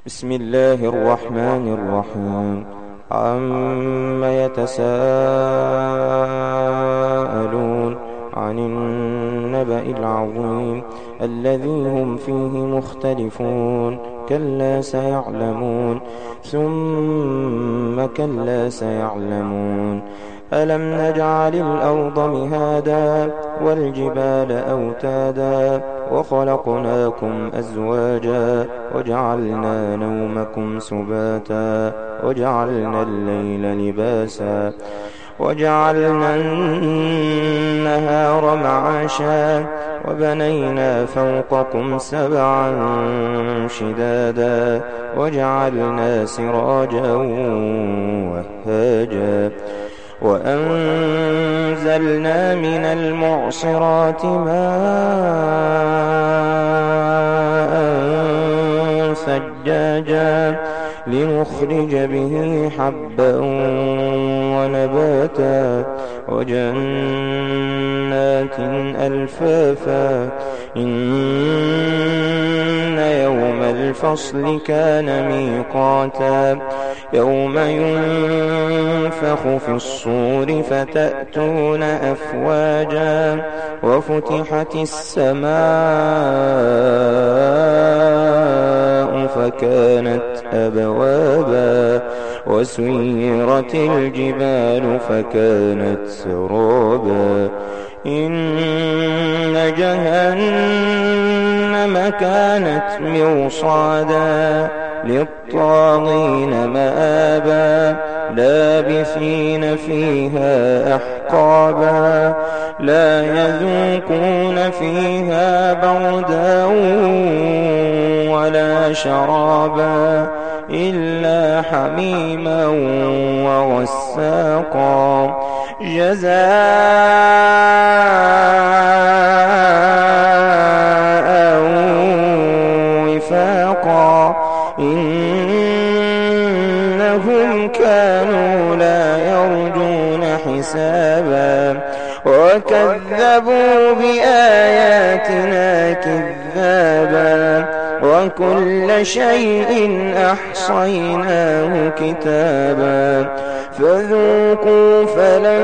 بسم الله الرحمن الرحيم. عم يتساءلون عن النبأ العظيم الذي هم فيه مختلفون كلا سيعلمون ثم كلا سيعلمون ألم نجعل الأرض مهادا والجبال أوتادا وخلقناكم أزواجا وجعلنا نومكم سباتا وجعلنا الليل لباسا وجعلنا النهار معاشا وبنينا فوقكم سبعا شدادا وجعلنا سراجا وهاجا وأنزلنا من المعصرات ماء ثجاجا لنخرج به حبا ونباتا وجنات ألفافا إن يوم الفصل كان ميقاتا يوم ينفخ في الصور فتأتون أفواجا وفتحت السماء فكانت أبوابا وسيرت الجبال فكانت سرابا إن جهنم كانت مرصادا للطاغين مآبا لابثين فيها أحقابا لا يذوقون فيها بردا ولا شرابا إلا حميما وغساقا جزاء وفاقا إنهم كانوا لا يرجون حسابا وكذبوا بآياتنا كذابا وكل شيء أحصيناه كتابا فذوقوا فلن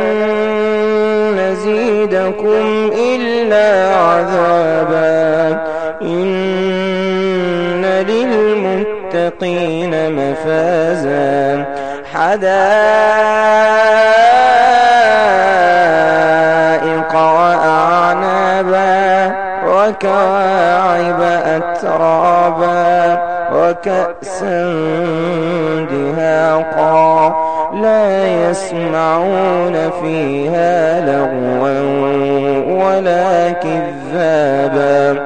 نزيدكم إلا عذابا إن للمتقين مفازا حدائق وأعنابا وكواعب أترابا وكأسا دهاقا لا يسمعون فيها لغوا ولا كذابا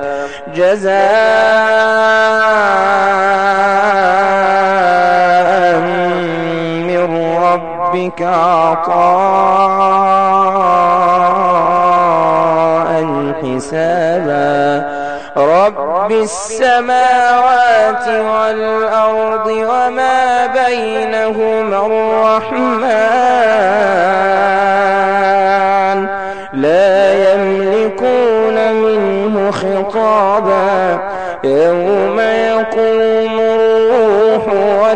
جزاء من ربك عطاء حسابا رب السماوات والأرض وما بينهما الرحمن لا يملكون منه خطابا يوم يقوم الروح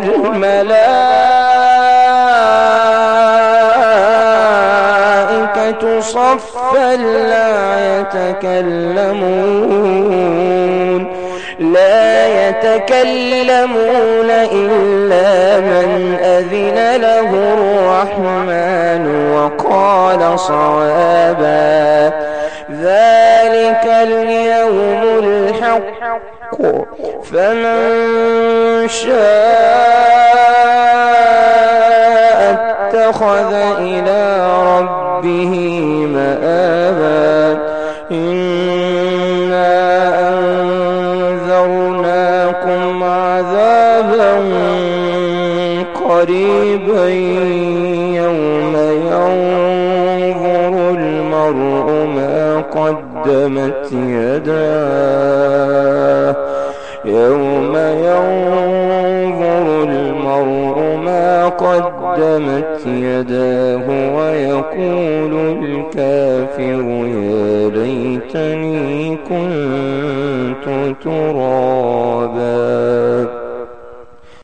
والملائكة صفا لا يتكلمون إلا من أذن له الرحمن وقال صوابا ذلك اليوم الحق فمن شاء اتخذ إلى ربه مآبا إنا أنذرناكم عذابا قريبا يوم ينظر المرء ما قدمت يداه